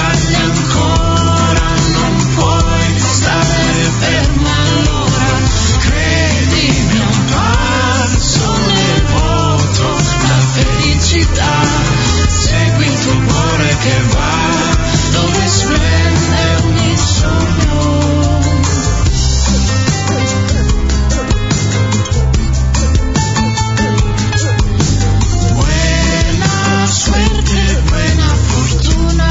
sbagli ancora, non puoi stare ferma allora, credimi, è un passo nel vuoto, la felicità, segui il tuo cuore che va dove splende ogni sogno. Buena suerte, buena fortuna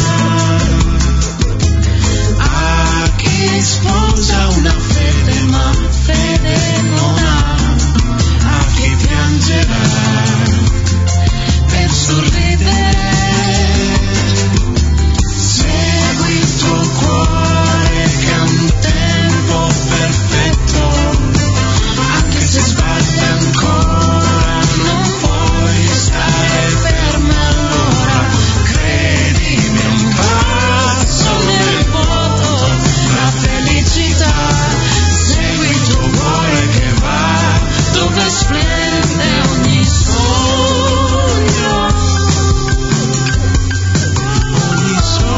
a chi sposa una fede ma fede non ha, a chi piangerà per sorridere. Segui il tuo cuore che ha un tempo perfetto, anche se sbagli ancora non puoi stare ferma allora, credimi, è un passo nel vuoto, la felicità, segui il tuo cuore che va dove splende ogni sogno, ogni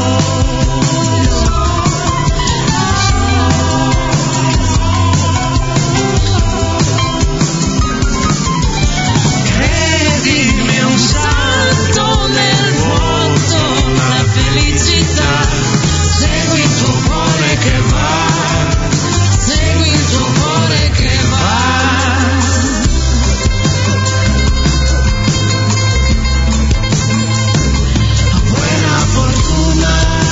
credimi, è un salto nel vuoto, la felicità, segui il tuo cuore che va, segui il tuo cuore che va. Buena fortuna,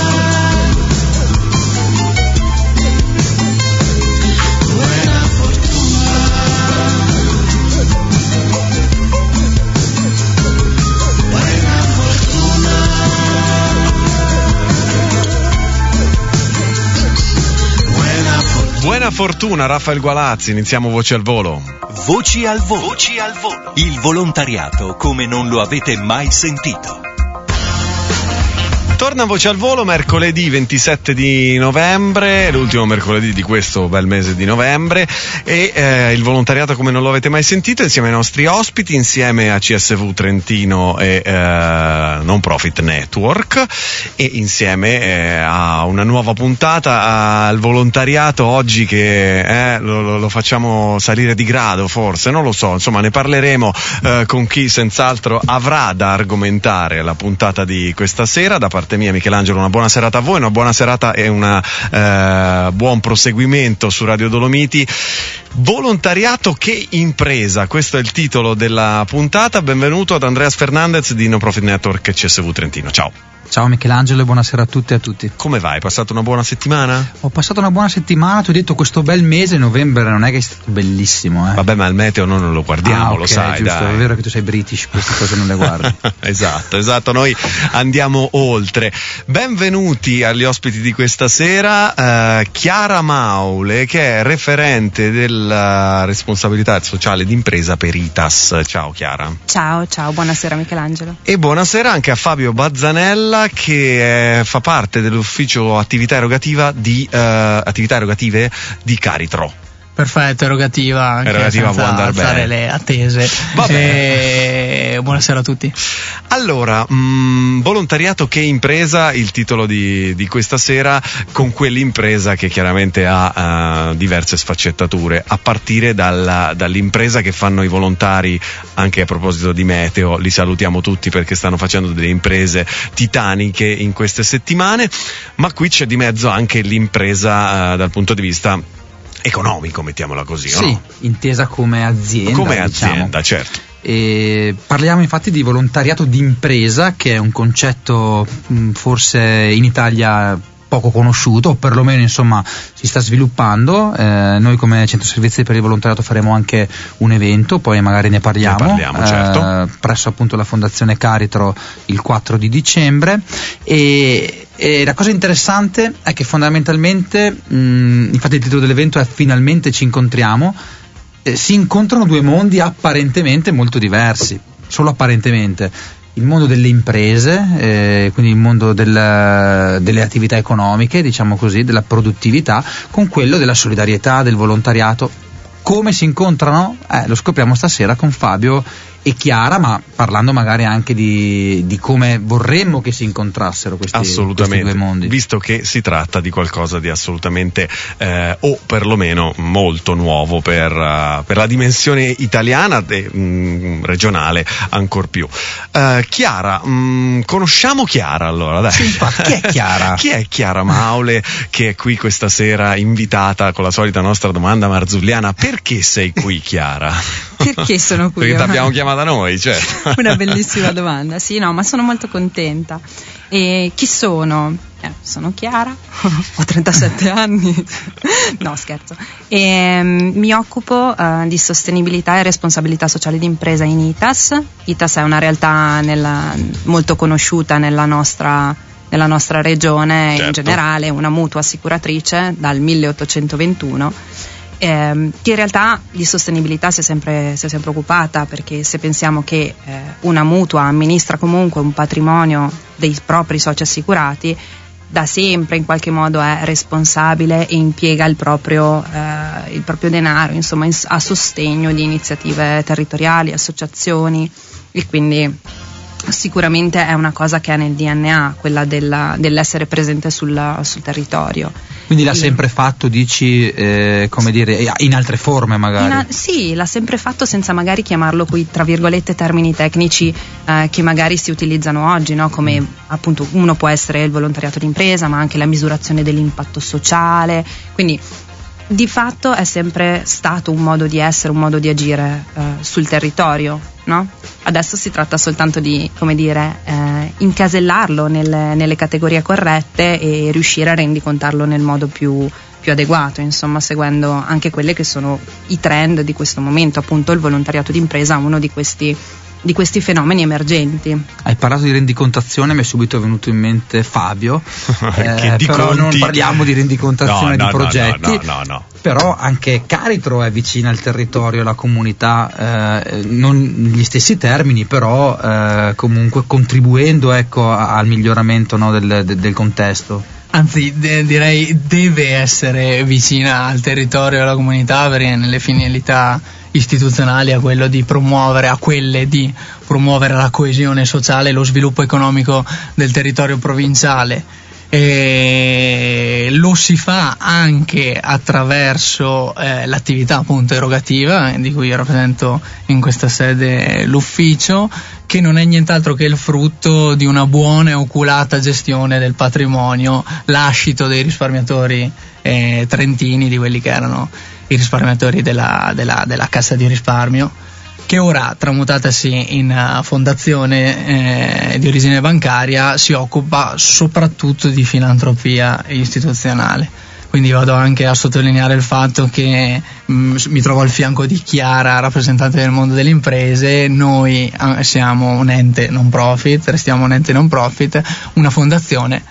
buena fortuna, buena fortuna, buena fortuna. Buona fortuna, Raffaele Gualazzi. Iniziamo Voci al Volo. Voci al volo. Voci al volo. Il volontariato come non lo avete mai sentito. Torna Voce al Volo mercoledì 27 di novembre, l'ultimo mercoledì di questo bel mese di novembre, e il volontariato come non lo avete mai sentito, insieme ai nostri ospiti, insieme a CSV Trentino e Non Profit Network, e insieme a una nuova puntata al volontariato oggi che lo facciamo salire di grado, forse, non lo so, insomma ne parleremo con chi senz'altro avrà da argomentare la puntata di questa sera. Da parte mia, Michelangelo, una buona serata a voi, una buona serata e un buon proseguimento su Radio Dolomiti. Volontariato che impresa, questo è il titolo della puntata. Benvenuto ad Andreas Fernandez di No Profit Network e CSV Trentino. Ciao. Ciao Michelangelo e buonasera a tutte e a tutti. Come vai? Hai passato una buona settimana? Ho passato una buona settimana, ti ho detto questo bel mese, novembre non è che è stato bellissimo. Vabbè, ma il meteo noi non lo guardiamo, okay, lo sai, giusto, dai. È vero che tu sei British, queste cose non le guardi. Esatto, noi andiamo oltre. Benvenuti agli ospiti di questa sera, Chiara Maule, che è referente della responsabilità sociale d'impresa per ITAS. Ciao Chiara. Ciao, buonasera Michelangelo. E buonasera anche a Fabio Bazzanella, che fa parte dell'ufficio attività erogative di Caritro. Perfetto, erogativa anche, erogativa può andare alzare bene. le attese. Buonasera a tutti. Allora, volontariato che impresa, il titolo di questa sera, con quell'impresa che chiaramente ha diverse sfaccettature, a partire dall'impresa che fanno i volontari. Anche a proposito di meteo, li salutiamo tutti perché stanno facendo delle imprese titaniche in queste settimane, ma qui c'è di mezzo anche l'impresa dal punto di vista economico, mettiamola così, sì, no? Intesa come azienda. Come azienda, diciamo. certo. E parliamo infatti di volontariato d'impresa, che è un concetto forse in Italia poco conosciuto, o perlomeno insomma si sta sviluppando. Noi come Centro Servizi per il Volontariato faremo anche un evento, poi magari ne parliamo certo. Presso appunto la Fondazione Caritro il 4 di dicembre. E la cosa interessante è che fondamentalmente, infatti il titolo dell'evento è Finalmente ci incontriamo, si incontrano due mondi apparentemente molto diversi, solo apparentemente. Il mondo delle imprese, quindi il mondo delle attività economiche, diciamo così, della produttività, con quello della solidarietà, del volontariato. Come si incontrano? Lo scopriamo stasera con Fabio e Chiara, ma parlando magari anche di come vorremmo che si incontrassero questi due mondi. Visto che si tratta di qualcosa di assolutamente o perlomeno molto nuovo per la dimensione italiana e regionale ancor più. Chiara, conosciamo Chiara allora, dai. Sì, chi è Chiara? Chi è Chiara Maule che è qui questa sera invitata con la solita nostra domanda marzulliana? Perché sei qui, Chiara? Perché sono qui? Perché ti abbiamo chiamata noi, certo. Una bellissima domanda. Sì, no, ma sono molto contenta. E chi sono? Sono Chiara, ho 37 anni. No, scherzo. E mi occupo di sostenibilità e responsabilità sociale d'impresa in ITAS. ITAS è una realtà molto conosciuta nella nostra regione, certo. In generale una mutua assicuratrice dal 1821, che in realtà di sostenibilità si è sempre occupata, perché se pensiamo che una mutua amministra comunque un patrimonio dei propri soci assicurati, da sempre in qualche modo è responsabile e impiega il proprio denaro, insomma, a sostegno di iniziative territoriali, associazioni, e quindi sicuramente è una cosa che è nel DNA, quella dell'essere presente sul territorio. Quindi l'ha sempre fatto, dici, come dire, in altre forme magari? Sì, l'ha sempre fatto senza magari chiamarlo quei, tra virgolette, termini tecnici che magari si utilizzano oggi, no? Come appunto uno può essere il volontariato d'impresa, ma anche la misurazione dell'impatto sociale, quindi di fatto è sempre stato un modo di essere, un modo di agire sul territorio, no? Adesso si tratta soltanto di, come dire, incasellarlo nelle categorie corrette e riuscire a rendicontarlo nel modo più adeguato, insomma, seguendo anche quelle che sono i trend di questo momento. Appunto il volontariato d'impresa è uno di questi fenomeni emergenti. Hai parlato di rendicontazione, mi è subito venuto in mente Fabio, però non parliamo di rendicontazione di progetti. No. Però anche Caritro è vicina al territorio, alla comunità, non negli stessi termini, però comunque contribuendo, ecco, al miglioramento, no, del contesto. Anzi, direi deve essere vicina al territorio e alla comunità, perché nelle finalità istituzionali a quelle di promuovere la coesione sociale e lo sviluppo economico del territorio provinciale. E lo si fa anche attraverso l'attività appunto erogativa, di cui io rappresento in questa sede l'ufficio, che non è nient'altro che il frutto di una buona e oculata gestione del patrimonio lascito dei risparmiatori trentini, di quelli che erano i risparmiatori della Cassa di Risparmio, che ora, tramutatasi in fondazione di origine bancaria, si occupa soprattutto di filantropia istituzionale. Quindi vado anche a sottolineare il fatto che mi trovo al fianco di Chiara, rappresentante del mondo delle imprese. Noi siamo un ente non profit, restiamo un ente non profit, una fondazione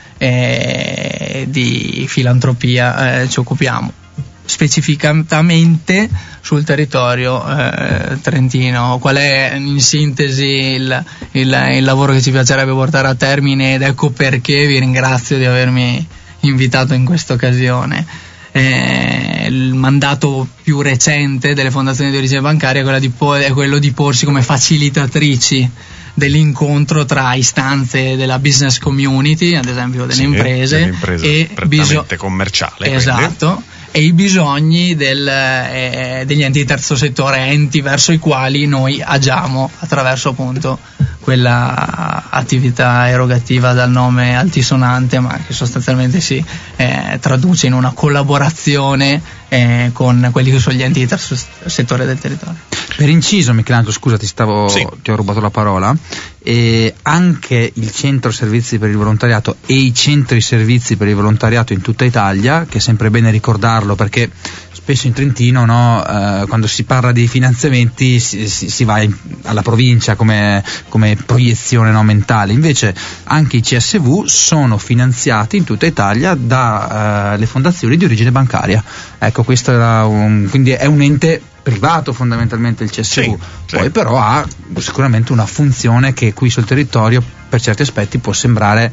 di filantropia, ci occupiamo specificatamente sul territorio trentino. Qual è in sintesi il lavoro che ci piacerebbe portare a termine, ed ecco perché vi ringrazio di avermi invitato in questa occasione. Il mandato più recente delle fondazioni di origine bancaria è quello di porsi come facilitatrici dell'incontro tra istanze della business community, ad esempio delle imprese e prettamente commerciale. Esatto. Quindi. E i bisogni degli enti di terzo settore, enti verso i quali noi agiamo attraverso appunto quella attività erogativa dal nome altisonante, ma che sostanzialmente si traduce in una collaborazione con quelli che sono gli enti di terzo settore del territorio. Per inciso, Michelangelo, scusa, ti ho rubato la parola. E anche il centro servizi per il volontariato e i centri servizi per il volontariato in tutta Italia, che è sempre bene ricordarlo, perché spesso in Trentino, no, quando si parla di finanziamenti si va alla provincia come proiezione, no, mentale. Invece anche i CSV sono finanziati in tutta Italia dalle fondazioni di origine bancaria. Ecco, questo quindi è un ente privato fondamentalmente il CSV, poi però ha sicuramente una funzione che qui sul territorio per certi aspetti può sembrare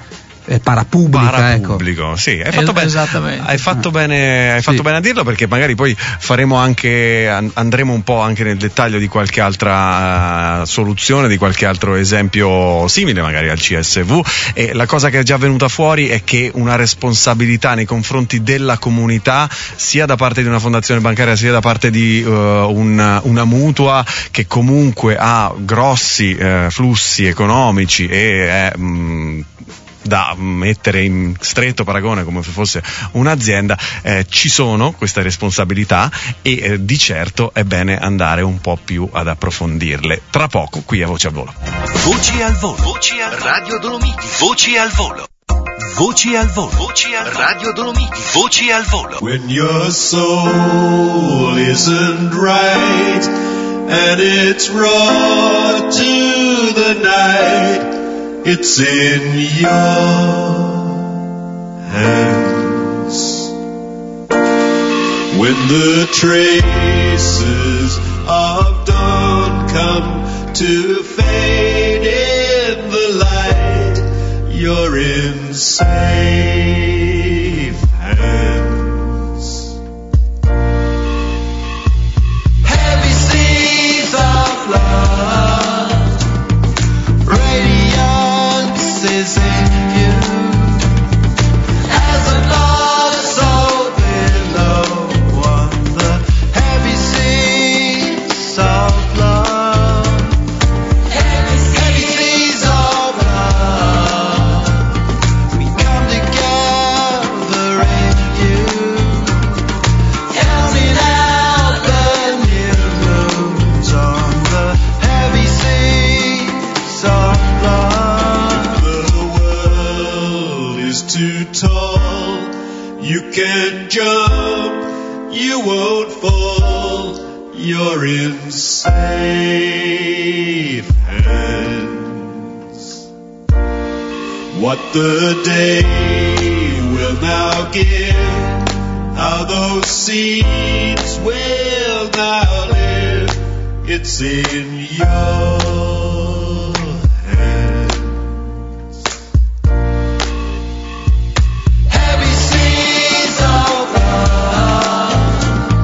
parapubblica, ecco. Sì, hai fatto bene, esattamente. hai fatto bene a dirlo, perché magari poi andremo un po' anche nel dettaglio di qualche altra soluzione, di qualche altro esempio simile magari al CSV. E la cosa che è già venuta fuori è che una responsabilità nei confronti della comunità, sia da parte di una fondazione bancaria sia da parte di una mutua che comunque ha grossi flussi economici e è da mettere in stretto paragone come se fosse un'azienda, ci sono queste responsabilità e di certo è bene andare un po' più ad approfondirle tra poco qui a Voci al Volo. Voci al Volo, Radio Dolomiti, Voci al Volo. Voci al Volo, Radio Dolomiti, Voci al Volo. When your soul isn't right and it's raw to the night, it's in your hands. When the traces of dawn come to fade in the light, you're in safe hands. Heavy seas of love, radiance is in you. As a lost soul below on the heavy seas of love, heavy seas of love, we come together in you, counting out the new moons on the heavy seas of love. The world is too tall, you can't jump, you won't fall, you're in safe hands. What the day will now give, how those seeds will now live, it's in your hands. Heavy seas of love,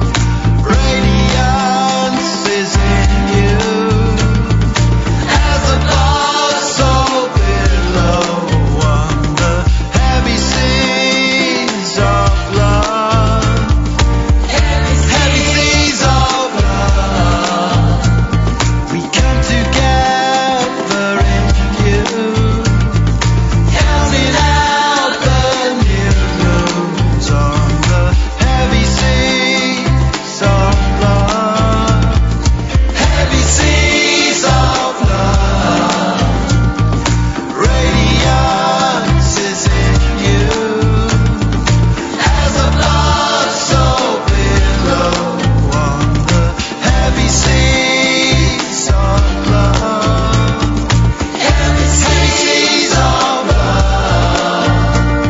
radiance is in you. As a lost soul below on the heavy seas of love, heavy seas of love, we come together in you, counting out the new moons on the heavy seas of love, heavy seas of love, radiance is in you. As a lost soul below on the heavy seas of love, heavy seas of love,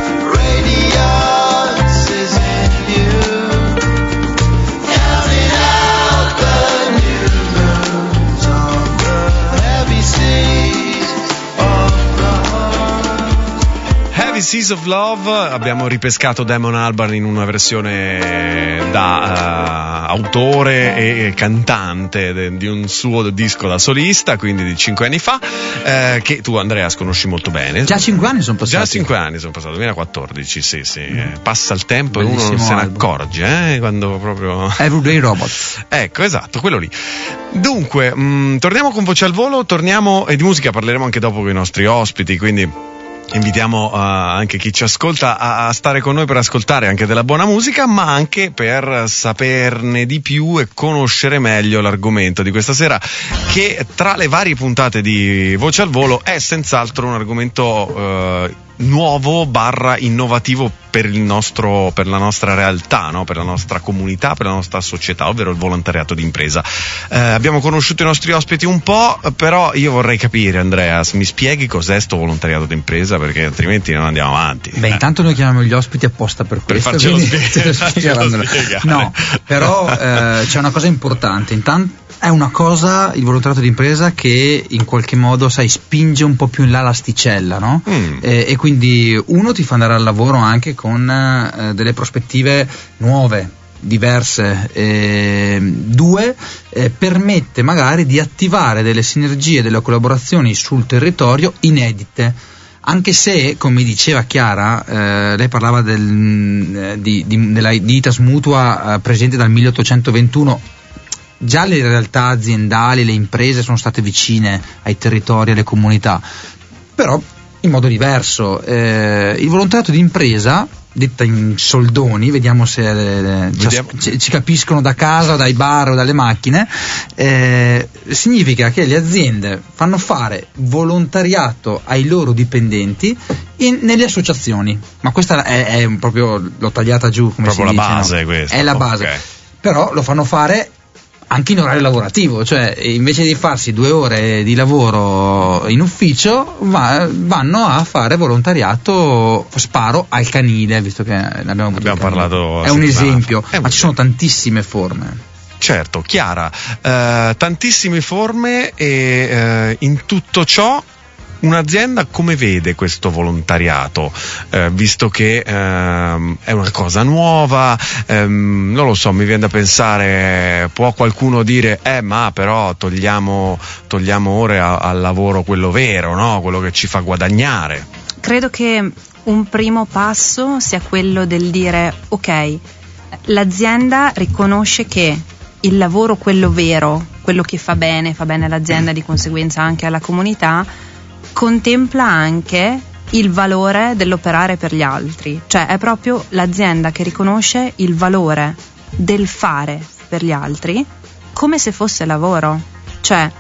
radiance is in you, counting out the new moons on the heavy seas of love. Heavy Seas of Love, abbiamo ripescato Damon Albarn in una versione da autore e cantante di un suo disco da solista, quindi di 5 anni fa, che tu Andreas conosci molto bene. Già 5 anni sono passati. Già 5 anni sono passati, 2014, sì. Passa il tempo e uno non Bellissimo se ne album. accorge, quando proprio... Everyday Robot. Ecco, esatto, quello lì. Dunque, torniamo con Voce al Volo, e di musica parleremo anche dopo con i nostri ospiti, quindi invitiamo anche chi ci ascolta a stare con noi per ascoltare anche della buona musica, ma anche per saperne di più e conoscere meglio l'argomento di questa sera, che tra le varie puntate di Voce al Volo è senz'altro un argomento nuovo / innovativo per la nostra realtà, no? Per la nostra comunità, per la nostra società, ovvero il volontariato d'impresa. Abbiamo conosciuto i nostri ospiti un po', però io vorrei capire, Andreas, mi spieghi cos'è sto volontariato d'impresa, perché altrimenti non andiamo avanti. Beh, intanto noi chiamiamo gli ospiti apposta per questo, farcelo quindi te lo spiegare. spiegheranno. No, però c'è una cosa importante. Intanto è una cosa, il volontariato d'impresa, che in qualche modo, sai, spinge un po' più in là l'asticella, no? E quindi quindi uno ti fa andare al lavoro anche con delle prospettive nuove, diverse, due permette magari di attivare delle sinergie, delle collaborazioni sul territorio inedite, anche se, come diceva Chiara, lei parlava della Ditas Mutua presente dal 1821. Già le realtà aziendali, le imprese sono state vicine ai territori, alle comunità, però in modo diverso. Il volontariato di impresa, detta in soldoni, vediamo se ci capiscono da casa, dai bar o dalle macchine, significa che le aziende fanno fare volontariato ai loro dipendenti nelle associazioni, ma questa è proprio, l'ho tagliata giù, come proprio si dice, la base, no? questa È la base, okay. Però lo fanno fare anche in orario lavorativo, cioè invece di farsi 2 ore di lavoro in ufficio vanno a fare volontariato, sparo al canile, visto che ne abbiamo parlato. È un esempio, ma ci sono tantissime forme. Certo, Chiara, tantissime forme, e in tutto ciò un'azienda come vede questo volontariato, visto che è una cosa nuova, non lo so, mi viene da pensare, può qualcuno dire ma però togliamo ore al lavoro, quello vero, no? Quello che ci fa guadagnare. Credo che un primo passo sia quello del dire ok, l'azienda riconosce che il lavoro, quello vero, quello che fa bene all'azienda, di conseguenza anche alla comunità, contempla anche il valore dell'operare per gli altri, cioè è proprio l'azienda che riconosce il valore del fare per gli altri come se fosse lavoro, cioè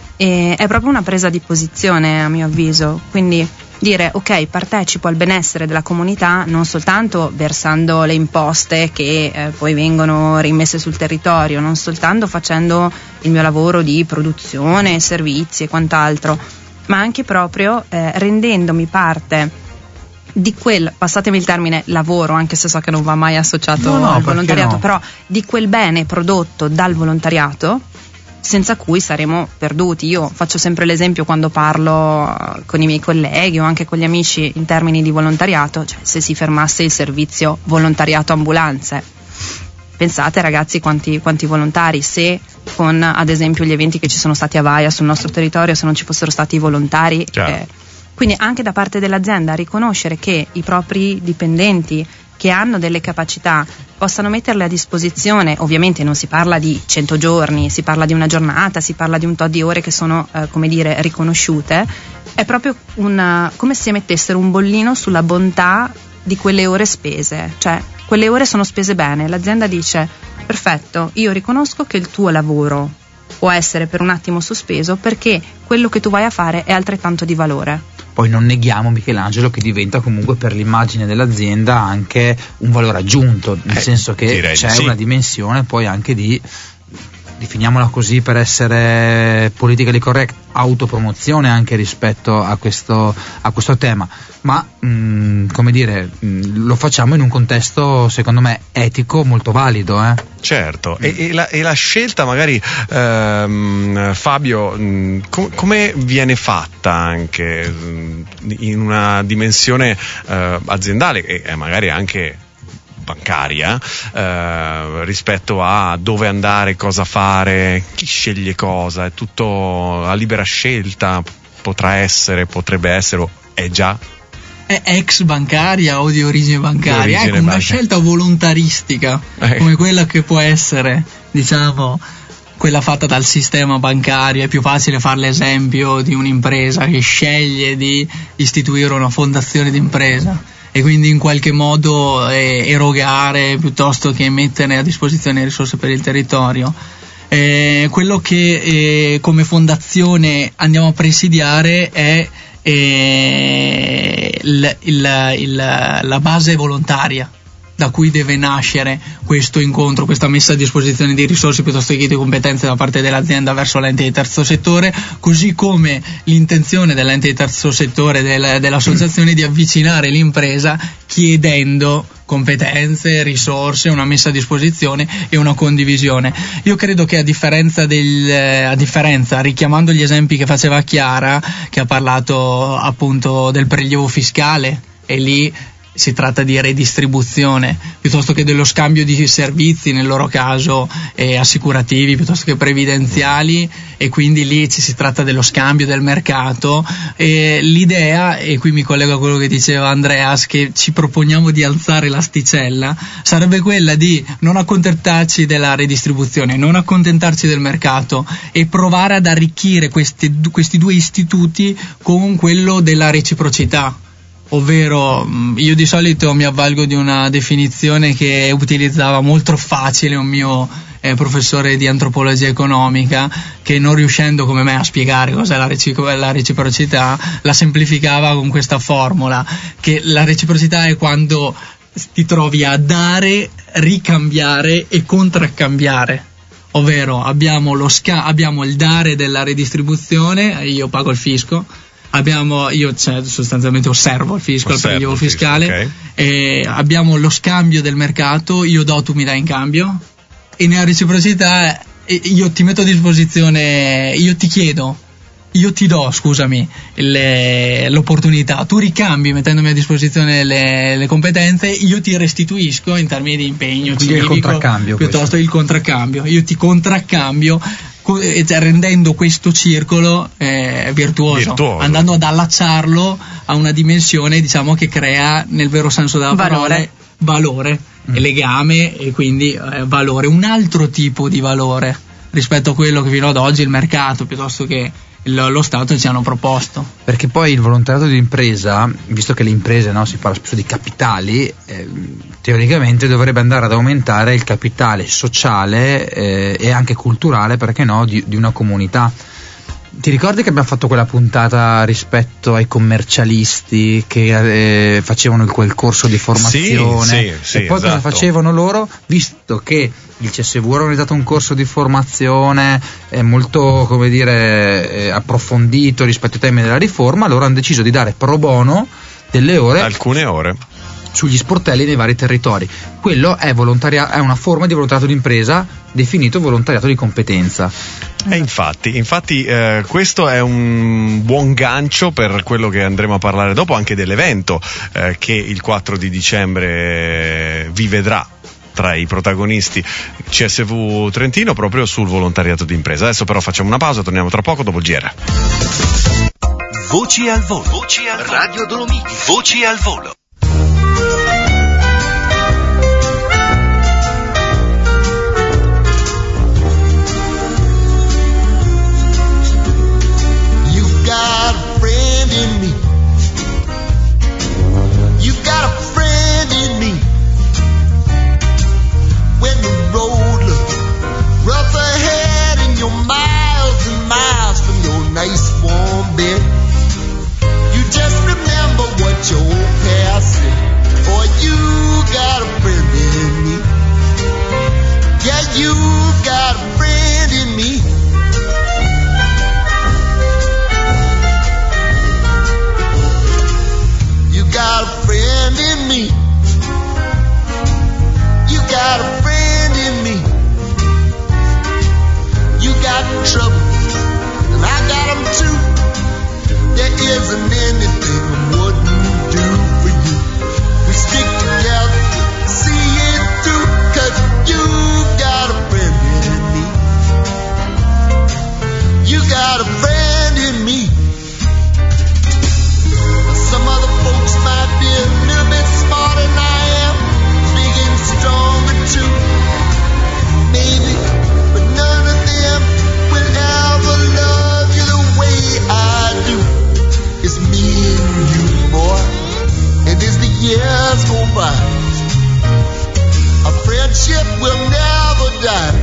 è proprio una presa di posizione, a mio avviso. Quindi dire ok, partecipo al benessere della comunità non soltanto versando le imposte che poi vengono rimesse sul territorio, non soltanto facendo il mio lavoro di produzione, servizi e quant'altro, ma anche proprio rendendomi parte di quel, passatemi il termine, lavoro, anche se so che non va mai associato al volontariato, però di quel bene prodotto dal volontariato, senza cui saremo perduti. Io faccio sempre l'esempio quando parlo con i miei colleghi o anche con gli amici in termini di volontariato, cioè se si fermasse il servizio volontariato ambulanze, pensate ragazzi quanti volontari, se con ad esempio gli eventi che ci sono stati a Vaia sul nostro territorio, se non ci fossero stati i volontari, quindi anche da parte dell'azienda riconoscere che i propri dipendenti che hanno delle capacità possano metterle a disposizione. Ovviamente non si parla di 100 giorni, si parla di una giornata, si parla di un tot di ore che sono come dire riconosciute, è proprio come se mettessero un bollino sulla bontà di quelle ore spese, cioè quelle ore sono spese bene, l'azienda dice perfetto, io riconosco che il tuo lavoro può essere per un attimo sospeso perché quello che tu vai a fare è altrettanto di valore. Poi non neghiamo, Michelangelo, che diventa comunque per l'immagine dell'azienda anche un valore aggiunto, nel senso che c'è una dimensione poi anche di, definiamola così per essere politically correct, autopromozione anche rispetto a questo tema, ma come dire, lo facciamo in un contesto secondo me etico molto valido. Certo, e la scelta magari, Fabio, come viene fatta anche in una dimensione aziendale e magari anche bancaria, rispetto a dove andare, cosa fare, chi sceglie cosa, è tutto a libera scelta, potrebbe essere, o è già? È ex bancaria o di origine bancaria, ecco, una scelta volontaristica come quella che può essere, diciamo, quella fatta dal sistema bancario. È più facile fare l'esempio di un'impresa che sceglie di istituire una fondazione d'impresa e quindi in qualche modo erogare piuttosto che mettere a disposizione risorse per il territorio. Quello che come fondazione andiamo a presidiare è la base volontaria da cui deve nascere questo incontro, questa messa a disposizione di risorse piuttosto che di competenze da parte dell'azienda verso l'ente di terzo settore, così come l'intenzione dell'ente di terzo settore dell'associazione di avvicinare l'impresa chiedendo competenze, risorse, una messa a disposizione e una condivisione. Io credo che a differenza, richiamando gli esempi che faceva Chiara, che ha parlato appunto del prelievo fiscale, e lì si tratta di redistribuzione piuttosto che dello scambio di servizi, nel loro caso assicurativi piuttosto che previdenziali, e quindi lì si tratta dello scambio del mercato. E l'idea, e qui mi collego a quello che diceva Andreas, che ci proponiamo di alzare l'asticella, sarebbe quella di non accontentarci della redistribuzione, non accontentarci del mercato e provare ad arricchire questi due istituti con quello della reciprocità. Ovvero, io di solito mi avvalgo di una definizione che utilizzava molto facile un mio professore di antropologia economica, che non riuscendo come me a spiegare cos'è la reciprocità, la semplificava con questa formula, che la reciprocità è quando ti trovi a dare, ricambiare e contraccambiare. Ovvero abbiamo il dare della redistribuzione, io pago il fisco, io sostanzialmente osservo il fisco, il prelievo fiscale, okay. E abbiamo lo scambio del mercato, io do, tu mi dai in cambio, e nella reciprocità io ti metto a disposizione, io ti do, scusami, l'opportunità, tu ricambi mettendomi a disposizione le competenze, io ti restituisco in termini di impegno civico, piuttosto il contraccambio, io ti contraccambio, rendendo questo circolo virtuoso, andando ad allacciarlo a una dimensione, diciamo, che crea nel vero senso della parola valore, legame, e quindi valore, un altro tipo di valore rispetto a quello che fino ad oggi il mercato piuttosto che lo Stato ci hanno proposto. Perché poi il volontariato di impresa, visto che le imprese, no, si parla spesso di capitali, teoricamente dovrebbe andare ad aumentare il capitale sociale e anche culturale, perché no, di una comunità. Ti ricordi che abbiamo fatto quella puntata rispetto ai commercialisti che facevano quel corso di formazione? Sì, e poi esatto. Cosa facevano loro? Visto che il CSV ha organizzato un corso di formazione molto, come dire, approfondito rispetto ai temi della riforma, loro hanno deciso di dare pro bono delle ore, alcune ore, sugli sportelli nei vari territori. Quello è una forma di volontariato d'impresa, definito volontariato di competenza. E infatti questo è un buon gancio per quello che andremo a parlare dopo, anche dell'evento che il 4 di dicembre vi vedrà tra i protagonisti CSV Trentino, proprio sul volontariato d'impresa. Adesso però facciamo una pausa, torniamo tra poco dopo il GR. Voci al volo. Voci al Radio Dolomiti. Voci al volo. Nice warm bed. You just remember what your past said, or you got a friend in me. Yeah, you got a friend in me. You got a friend in me. You got a friend in me. You got trouble, I got them too. There isn't anything I wouldn't do for you. We stick together, see it through, 'cause you got a friend in me. You got a friend in me. Some other folks might be a little bit smarter than I am, big and stronger too, maybe, but none of them will ever love you the way I do. It's me and you, boy, and as the years go by, our friendship will never die.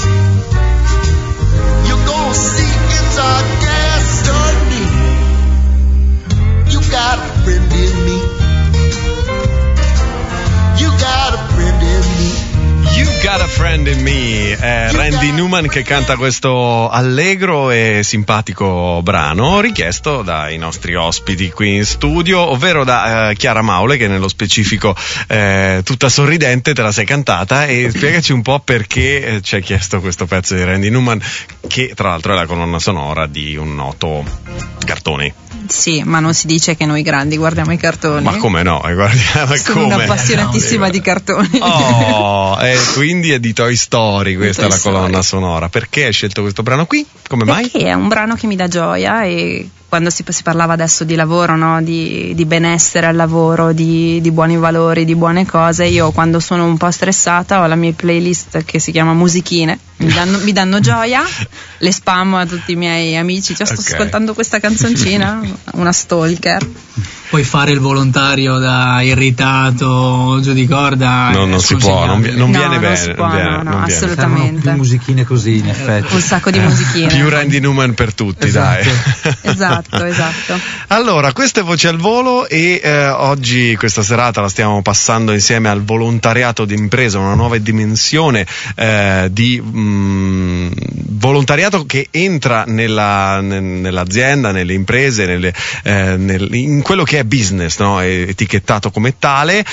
You're gonna see it's our destiny. You got a friend in me. You got a friend in me. You Got a Friend in Me, Randy Newman che canta questo allegro e simpatico brano richiesto dai nostri ospiti qui in studio, ovvero da Chiara Maule, che nello specifico tutta sorridente te la sei cantata, e spiegaci un po' perché ci hai chiesto questo pezzo di Randy Newman, che tra l'altro è la colonna sonora di un noto cartone. Sì, ma non si dice che noi grandi guardiamo i cartoni. Ma come no? Guardiamo, sono come? una appassionatissima di cartoni. Oh, quindi è di Toy Story questa, Toy la colonna Story. sonora. Perché hai scelto questo brano qui? Come mai? Perché è un brano che mi dà gioia, e quando si parlava adesso di lavoro, no? di benessere al lavoro, di buoni valori, di buone cose, io quando sono un po' stressata ho la mia playlist che si chiama Musichine, mi danno gioia, le spammo a tutti i miei amici, sto ascoltando questa canzoncina, una stalker. Puoi fare il volontario da irritato, giù di corda. No, non si può, non viene bene. Non si può, non no, viene. assolutamente. Più musichine così, in effetti. Un sacco di musichine. Più Randy Newman per tutti, Esatto. dai. Esatto. Allora, queste Voci al Volo, e oggi questa serata la stiamo passando insieme al volontariato d'impresa, una nuova dimensione di volontariato che entra nell'azienda, nelle imprese, in quello che è business, no? È etichettato come tale.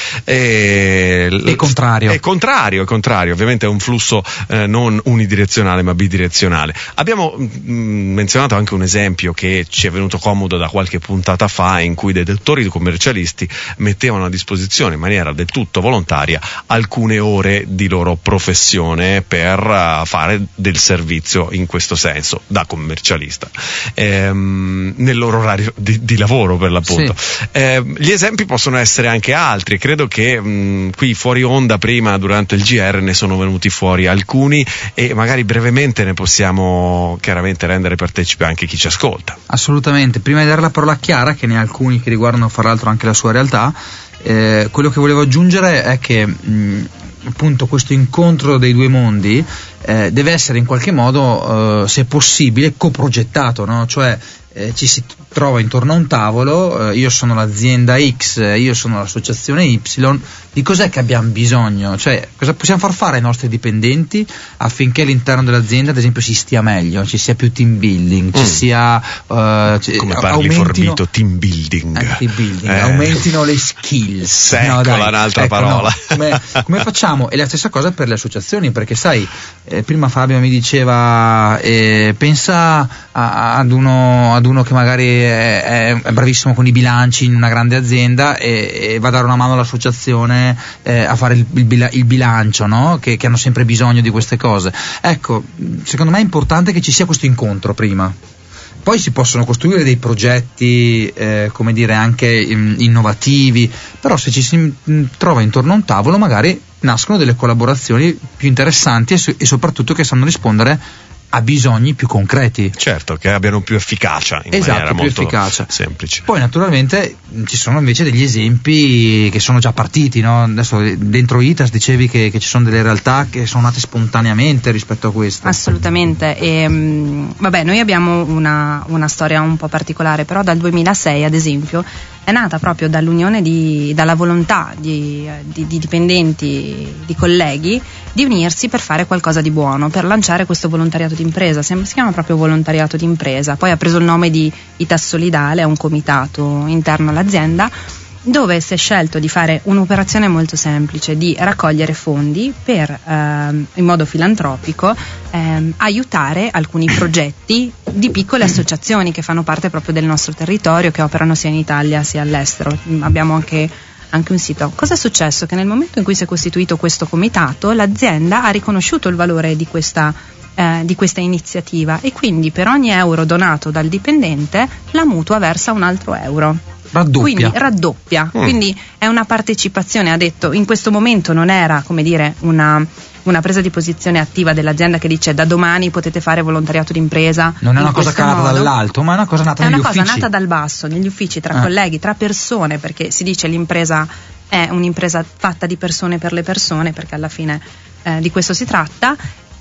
È contrario. È contrario, ovviamente è un flusso non unidirezionale ma bidirezionale. Abbiamo menzionato anche un esempio che ci è venuto comodo da qualche puntata fa, in cui dei dottori commercialisti mettevano a disposizione in maniera del tutto volontaria alcune ore di loro professione per fare del servizio in questo senso da commercialista nel loro orario di lavoro, per l'appunto. Sì. Gli esempi possono essere anche altri, credo che qui fuori onda prima, durante il GR, ne sono venuti fuori alcuni, e magari brevemente ne possiamo chiaramente rendere partecipe anche chi ci ascolta. Assolutamente. Prima di dare la parola a Chiara, che ne ha alcuni che riguardano fra l'altro anche la sua realtà, quello che volevo aggiungere è che appunto questo incontro dei due mondi deve essere in qualche modo, se possibile, coprogettato, no? Cioè ci si trova intorno a un tavolo, io sono l'azienda X, io sono l'associazione Y, di cos'è che abbiamo bisogno? Cioè, cosa possiamo far fare ai nostri dipendenti affinché all'interno dell'azienda, ad esempio, si stia meglio, ci sia più team building, ci sia come parli forbito, team building, aumentino le skills. Eccola, un'altra parola. No, come facciamo? E la stessa cosa per le associazioni, perché sai, prima Fabio mi diceva pensa ad uno che magari è bravissimo con i bilanci in una grande azienda e va a dare una mano all'associazione a fare il bilancio, no? Che hanno sempre bisogno di queste cose. Ecco, secondo me è importante che ci sia questo incontro prima. Poi si possono costruire dei progetti, come dire, anche innovativi, però se ci si trova intorno a un tavolo magari nascono delle collaborazioni più interessanti e soprattutto che sanno rispondere a bisogni più concreti. Certo, che abbiano più efficacia in maniera molto semplice. Poi naturalmente ci sono invece degli esempi che sono già partiti, no? Adesso dentro ITAS dicevi che ci sono delle realtà che sono nate spontaneamente rispetto a questo. Assolutamente, e noi abbiamo una storia un po' particolare, però dal 2006 ad esempio è nata proprio dall'unione dalla volontà di dipendenti, di colleghi, di unirsi per fare qualcosa di buono, per lanciare questo volontariato d'impresa. Si chiama proprio volontariato d'impresa, poi ha preso il nome di ITAS Solidale, è un comitato interno all'azienda, dove si è scelto di fare un'operazione molto semplice, di raccogliere fondi per, in modo filantropico, aiutare alcuni progetti di piccole associazioni che fanno parte proprio del nostro territorio, che operano sia in Italia sia all'estero. Abbiamo anche un sito. Cosa è successo? Che nel momento in cui si è costituito questo comitato, l'azienda ha riconosciuto il valore di questa iniziativa, e quindi per ogni euro donato dal dipendente la mutua versa un altro euro. Raddoppia. Quindi è una partecipazione, ha detto, in questo momento non era, come dire, una presa di posizione attiva dell'azienda che dice da domani potete fare volontariato d'impresa. Non è una cosa calata dall'alto, ma è una cosa nata negli uffici. È una cosa nata dal basso, negli uffici, tra colleghi, tra persone, perché si dice l'impresa è un'impresa fatta di persone per le persone, perché alla fine di questo si tratta.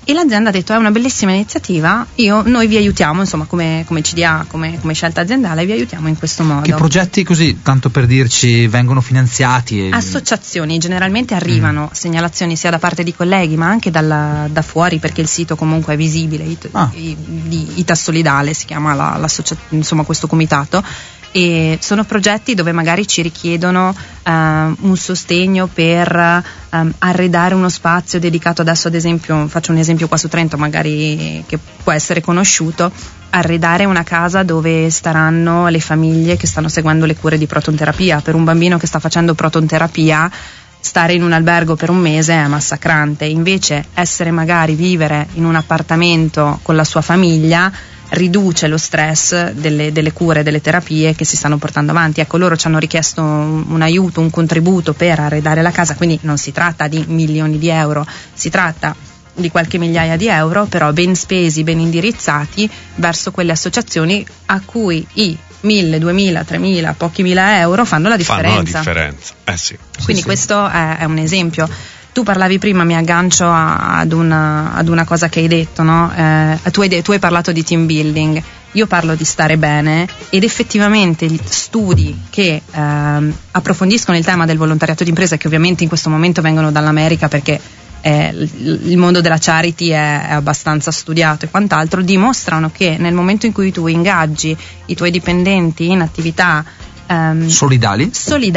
E l'azienda ha detto: è una bellissima iniziativa, noi vi aiutiamo, insomma, come CDA, come scelta aziendale, vi aiutiamo in questo modo. Che progetti, così, tanto per dirci, vengono finanziati? Associazioni, generalmente arrivano segnalazioni sia da parte di colleghi ma anche da fuori, perché il sito comunque è visibile, Ita Solidale si chiama insomma, questo comitato. E sono progetti dove magari ci richiedono un sostegno per arredare uno spazio dedicato. Adesso, ad esempio, faccio un esempio qua su Trento, magari che può essere conosciuto: arredare una casa dove staranno le famiglie che stanno seguendo le cure di protonterapia. Per un bambino che sta facendo protonterapia, stare in un albergo per un mese è massacrante, invece vivere in un appartamento con la sua famiglia riduce lo stress delle cure, delle terapie che si stanno portando avanti. Ecco, loro ci hanno richiesto un aiuto, un contributo per arredare la casa, quindi non si tratta di milioni di euro, si tratta di qualche migliaia di euro, però ben spesi, ben indirizzati verso quelle associazioni a cui i 1.000, 2.000, 3.000, pochi mila euro fanno la differenza. Sì. Quindi questo è un esempio. Tu parlavi prima, mi aggancio ad una cosa che hai detto, no? Tu hai parlato di team building, io parlo di stare bene, ed effettivamente gli studi che approfondiscono il tema del volontariato d'impresa, che ovviamente in questo momento vengono dall'America perché il mondo della charity è abbastanza studiato e quant'altro, dimostrano che nel momento in cui tu ingaggi i tuoi dipendenti in attività solidali,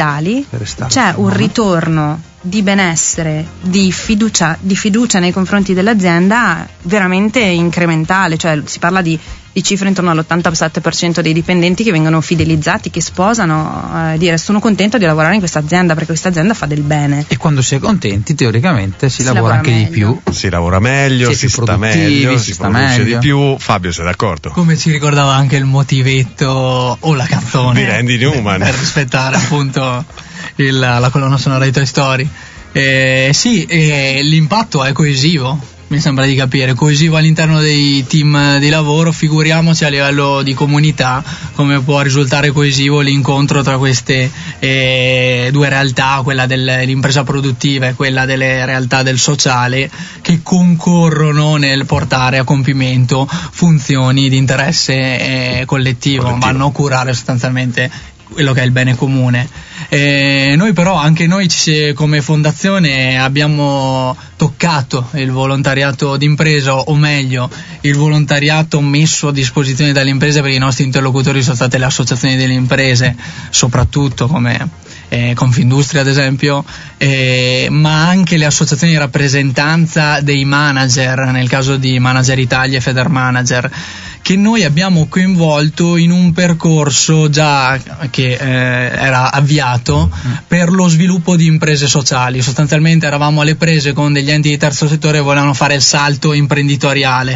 c'è un ritorno di benessere, di fiducia nei confronti dell'azienda veramente incrementale. Cioè si parla di cifre intorno all'87% dei dipendenti che vengono fidelizzati, che sposano, dire: sono contento di lavorare in questa azienda perché questa azienda fa del bene. E quando si è contenti, teoricamente si lavora anche meglio. Di più, si lavora meglio, si sta meglio, si produce di più. Fabio, sei d'accordo? Come ci ricordava anche il motivetto o la canzone di Randy Newman, per rispettare appunto la colonna sonora di Toy Story. Sì, l'impatto è coesivo, mi sembra di capire, coesivo all'interno dei team di lavoro. Figuriamoci a livello di comunità come può risultare coesivo l'incontro tra queste due realtà, quella dell'impresa produttiva e quella delle realtà del sociale, che concorrono nel portare a compimento funzioni di interesse collettivo, vanno a curare sostanzialmente quello che è il bene comune. Noi però, anche noi come fondazione, abbiamo toccato il volontariato d'impresa, o meglio il volontariato messo a disposizione dalle imprese, perché i nostri interlocutori sono state le associazioni delle imprese, soprattutto come Confindustria ad esempio, ma anche le associazioni di rappresentanza dei manager, nel caso di Manager Italia e Federmanager, che noi abbiamo coinvolto in un percorso già che era avviato per lo sviluppo di imprese sociali. Sostanzialmente eravamo alle prese con degli enti di terzo settore che volevano fare il salto imprenditoriale.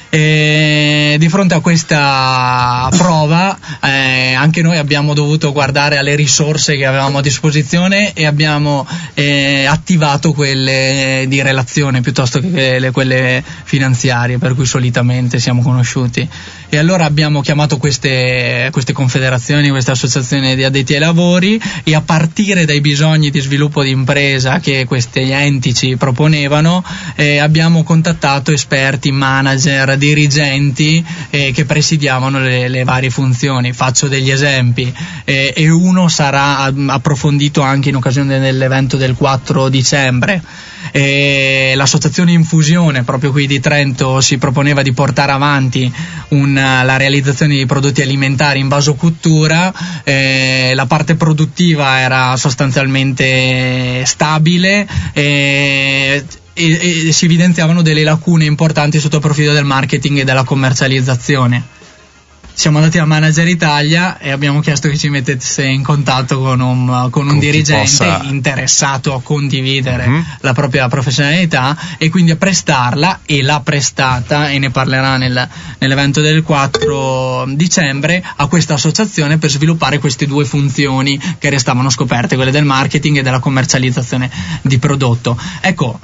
E di fronte a questa prova anche noi abbiamo dovuto guardare alle risorse che avevamo a disposizione e abbiamo attivato quelle di relazione piuttosto che quelle finanziarie, per cui solitamente siamo conosciuti. E allora abbiamo chiamato queste confederazioni, queste associazioni di addetti ai lavori, e a partire dai bisogni di sviluppo di impresa che questi enti ci proponevano, abbiamo contattato esperti, manager, dirigenti che presidiavano le varie funzioni. Faccio degli esempi, e uno sarà approfondito anche in occasione dell'evento del 4 dicembre. L'associazione Infusione, proprio qui di Trento, si proponeva di portare avanti la realizzazione di prodotti alimentari in vasocottura. La parte produttiva era sostanzialmente stabile e si evidenziavano delle lacune importanti sotto il profilo del marketing e della commercializzazione. Siamo andati a Manager Italia e abbiamo chiesto che ci mettesse in contatto con un dirigente interessato a condividere la propria professionalità e quindi a prestarla, e l'ha prestata, e ne parlerà nell'evento del 4 dicembre, a questa associazione per sviluppare queste due funzioni che restavano scoperte, quelle del marketing e della commercializzazione di prodotto. Ecco,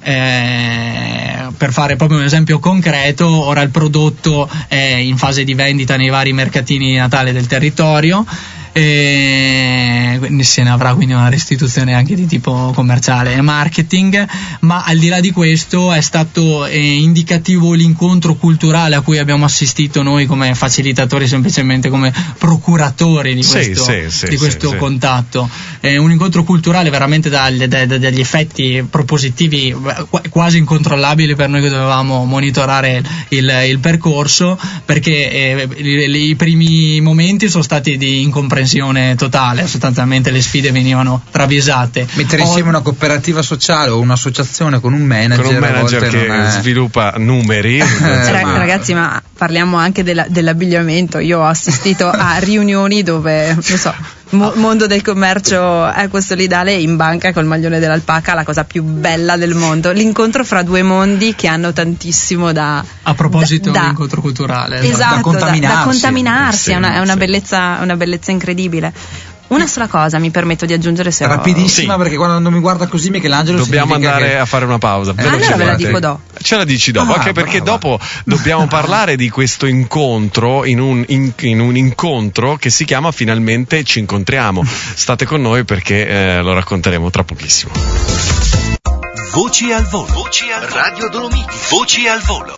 per fare proprio un esempio concreto, ora il prodotto è in fase di vendita nei vari mercatini di Natale del territorio. se ne avrà quindi una restituzione anche di tipo commerciale e marketing, ma al di là di questo è stato indicativo l'incontro culturale a cui abbiamo assistito noi come facilitatori, semplicemente come procuratori di questo contatto. Un incontro culturale veramente dagli effetti propositivi quasi incontrollabili per noi che dovevamo monitorare il percorso, perché i primi momenti sono stati di incomprensione totale, sostanzialmente le sfide venivano travisate. Mettere insieme una cooperativa sociale o un'associazione con un manager che sviluppa numeri. Ragazzi, ma parliamo anche dell'abbigliamento. Io ho assistito a riunioni dove, non so, mondo del commercio è questo l'idale, in banca col maglione dell'alpaca, la cosa più bella del mondo, l'incontro fra due mondi che hanno tantissimo da a proposito dell'incontro culturale, esatto, da contaminarsi. È una bellezza incredibile. Una sola cosa mi permetto di aggiungere, se rapidissima, perché quando mi guarda così Michelangelo dobbiamo andare a fare una pausa. Allora ve la dico dopo. Ce la dici dopo, anche perché dopo dobbiamo parlare di questo incontro in un incontro che si chiama Finalmente ci incontriamo. State con noi perché lo racconteremo tra pochissimo. Voci al volo. Radio Dolomiti. Voci al volo.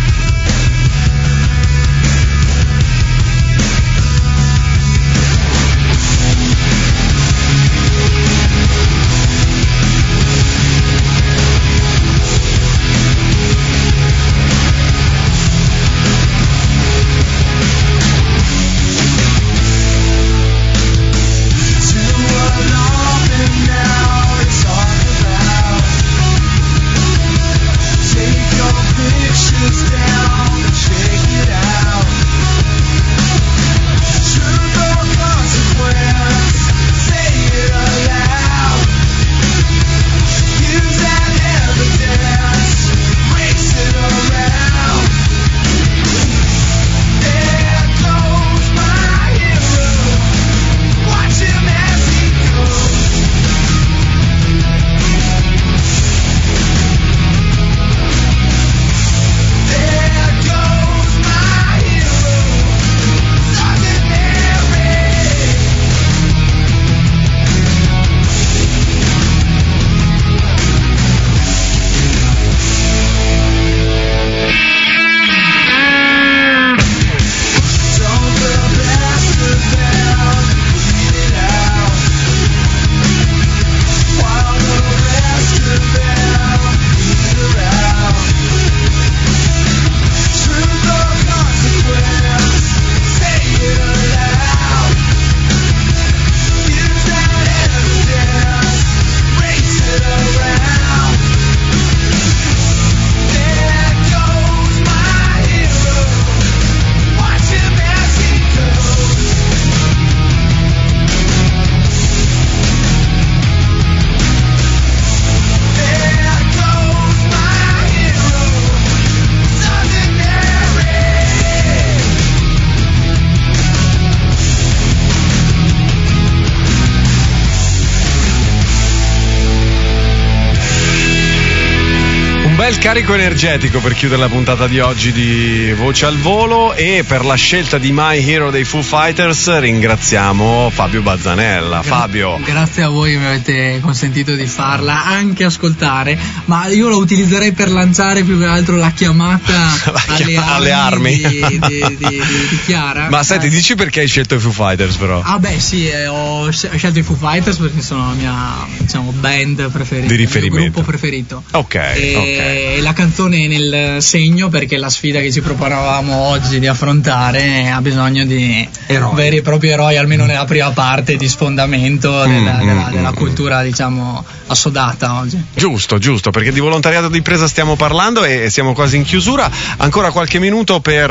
Bel carico energetico per chiudere la puntata di oggi di Voce al Volo, e per la scelta di My Hero dei Foo Fighters ringraziamo Fabio Bazzanella. Fabio, grazie a voi che mi avete consentito di farla, anche ascoltare, ma io lo utilizzerei per lanciare più che altro la chiamata alle armi di Chiara. Ma senti, dici perché hai scelto i Foo Fighters però? Ah beh sì, ho scelto i Foo Fighters perché sono la mia, diciamo, band preferita, di riferimento, il mio gruppo preferito. Ok. La canzone è nel segno, perché la sfida che ci proponevamo oggi di affrontare ha bisogno di veri e propri eroi, almeno nella prima parte, di sfondamento della cultura, diciamo, assodata oggi. Giusto, perché di volontariato di impresa stiamo parlando e siamo quasi in chiusura. Ancora qualche minuto per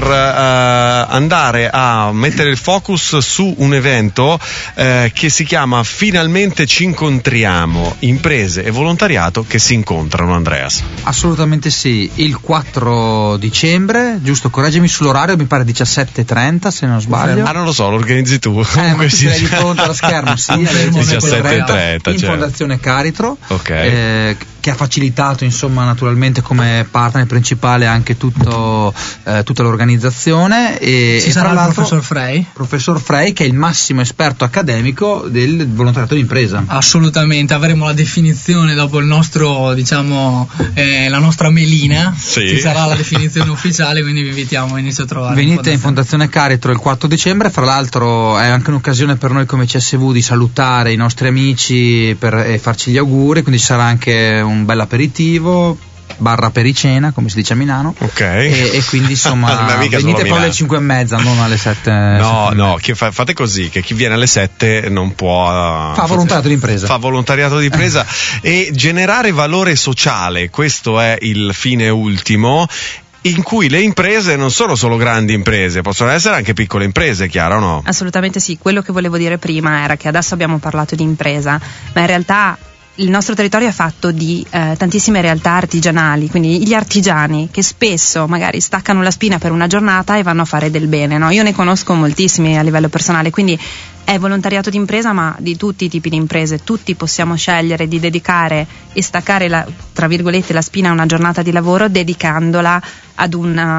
andare a mettere il focus su un evento che si chiama Finalmente ci incontriamo, imprese e volontariato che si incontrano. Andreas. Assolutamente sì, il 4 dicembre, giusto, correggimi sull'orario, mi pare 17:30 se non sbaglio. Ah, non lo so, lo organizzi tu. Ma sì, di fronte allo schermo, sì, alle 17:30 in Fondazione Caritro. Ok. che ha facilitato, insomma, naturalmente come partner principale anche tutta l'organizzazione. Ci sarà il professor Frey, che è il massimo esperto accademico del volontariato d'impresa. Assolutamente, avremo la definizione dopo il nostro, diciamo, la nostra melina. Sì. Ci sarà la definizione ufficiale, quindi vi invitiamo a inizio a trovare. Venite in Fondazione Caritro il 4 dicembre, fra l'altro è anche un'occasione per noi come CSV di salutare i nostri amici e farci gli auguri, quindi ci sarà anche un bel aperitivo / pericena, come si dice a Milano. Ok. E quindi insomma venite poi alle 5:30, non alle 7. No, fate così, che chi viene alle 7 non può fa volontariato d'impresa. Fa volontariato d'impresa e generare valore sociale, questo è il fine ultimo, in cui le imprese non sono solo grandi imprese, possono essere anche piccole imprese, Chiara, o no? Assolutamente sì, quello che volevo dire prima era che adesso abbiamo parlato di impresa, ma in realtà il nostro territorio è fatto di tantissime realtà artigianali, quindi gli artigiani che spesso magari staccano la spina per una giornata e vanno a fare del bene, no? Io ne conosco moltissimi a livello personale, quindi è volontariato d'impresa, ma di tutti i tipi di imprese. Tutti possiamo scegliere di dedicare e staccare tra virgolette la spina a una giornata di lavoro, dedicandola ad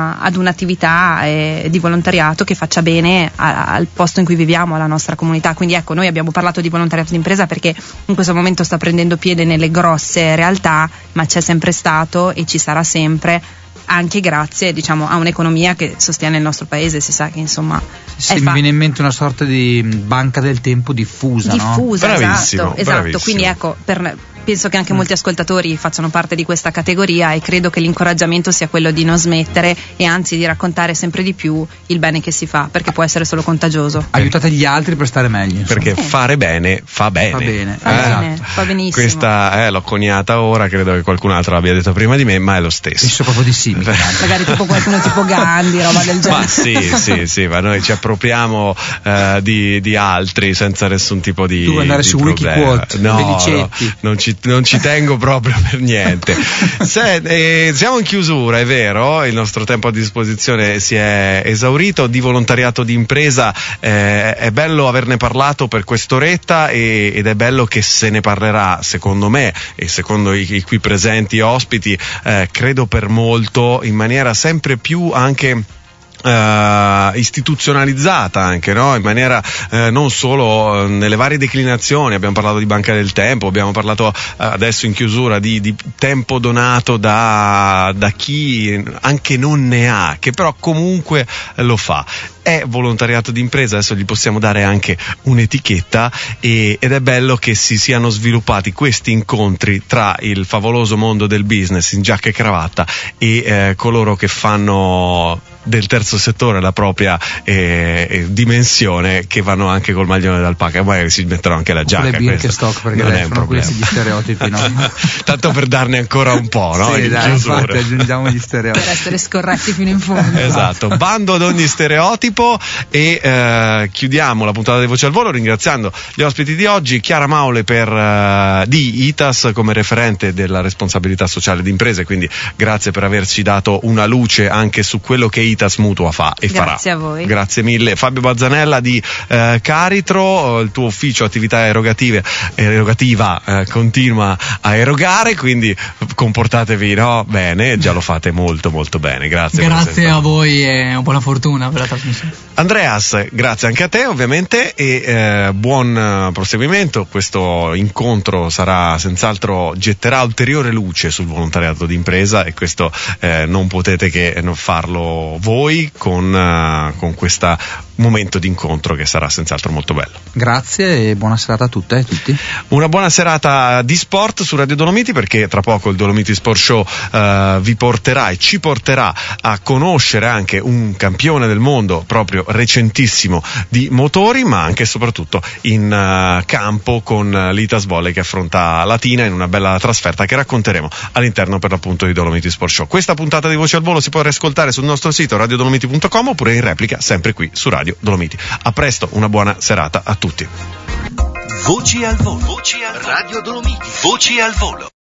un'attività di volontariato che faccia bene al posto in cui viviamo, alla nostra comunità. Quindi ecco, noi abbiamo parlato di volontariato d'impresa perché in questo momento sta prendendo piede nelle grosse realtà, ma c'è sempre stato e ci sarà sempre, anche grazie, diciamo, a un'economia che sostiene il nostro paese. Si sa che insomma mi viene in mente una sorta di banca del tempo diffusa, no? Bravissimo, esatto. bravissimo. Quindi ecco, penso che anche molti ascoltatori facciano parte di questa categoria e credo che l'incoraggiamento sia quello di non smettere e anzi di raccontare sempre di più il bene che si fa, perché può essere solo contagioso. Aiutate gli altri per stare meglio, insomma. Perché fare bene fa bene. Fa benissimo. Questa l'ho coniata ora, credo che qualcun altro l'abbia detto prima di me, ma è lo stesso. Penso proprio di sì. Magari tipo qualcuno tipo Gandhi, roba del genere. Ma sì, ma noi ci appropriamo di altri senza nessun tipo di tu andare di su problema. Wikiquote, No, non ci tengo proprio per niente. Siamo in chiusura, è vero, il nostro tempo a disposizione si è esaurito. Di volontariato di impresa è bello averne parlato per quest'oretta ed è bello che se ne parlerà, secondo me e secondo i qui presenti ospiti, credo per molto, in maniera sempre più anche istituzionalizzata, anche, no? In maniera non solo nelle varie declinazioni. Abbiamo parlato di Banca del Tempo, abbiamo parlato adesso in chiusura di tempo donato da chi anche non ne ha, che però comunque lo fa. È volontariato d'impresa, adesso gli possiamo dare anche un'etichetta ed è bello che si siano sviluppati questi incontri tra il favoloso mondo del business in giacca e cravatta e coloro che fanno del terzo settore la propria dimensione, che vanno anche col maglione d'alpaca, magari si mettono anche la giacca. Le Birkenstock, perché non è un problema. Questi gli stereotipi, no? Tanto per darne ancora un po', no? Sì, dai, infatti aggiungiamo gli stereotipi per essere scorretti fino in fondo. Esatto, bando ad ogni stereotipo. E chiudiamo la puntata di Voce al Volo ringraziando gli ospiti di oggi: Chiara Maule di ITAS come referente della responsabilità sociale di imprese, quindi grazie per averci dato una luce anche su quello che ITAS Mutua fa e farà. Grazie a voi. Grazie mille. Fabio Bazzanella di Caritro, il tuo ufficio attività erogativa continua a erogare, quindi comportatevi, no? Bene, già lo fate molto molto bene. Grazie a voi e buona fortuna per la trasmissione. Andreas, grazie anche a te ovviamente e buon proseguimento. Questo incontro senz'altro getterà ulteriore luce sul volontariato d'impresa e questo non potete che non farlo voi con questo momento di incontro che sarà senz'altro molto bello. Grazie e buona serata a tutte e tutti. Una buona serata di sport su Radio Dolomiti, perché tra poco il Dolomiti Sport Show vi porterà e ci porterà a conoscere anche un campione del mondo proprio recentissimo di motori, ma anche e soprattutto in campo con l'Itas Volley che affronta Latina in una bella trasferta che racconteremo all'interno per l'appunto di Dolomiti Sport Show. Questa puntata di Voce al Volo si può riascoltare sul nostro sito radiodolomiti.com oppure in replica sempre qui su Radio Dolomiti. A presto, una buona serata a tutti. Voci al volo. Radio Dolomiti. Voci al volo.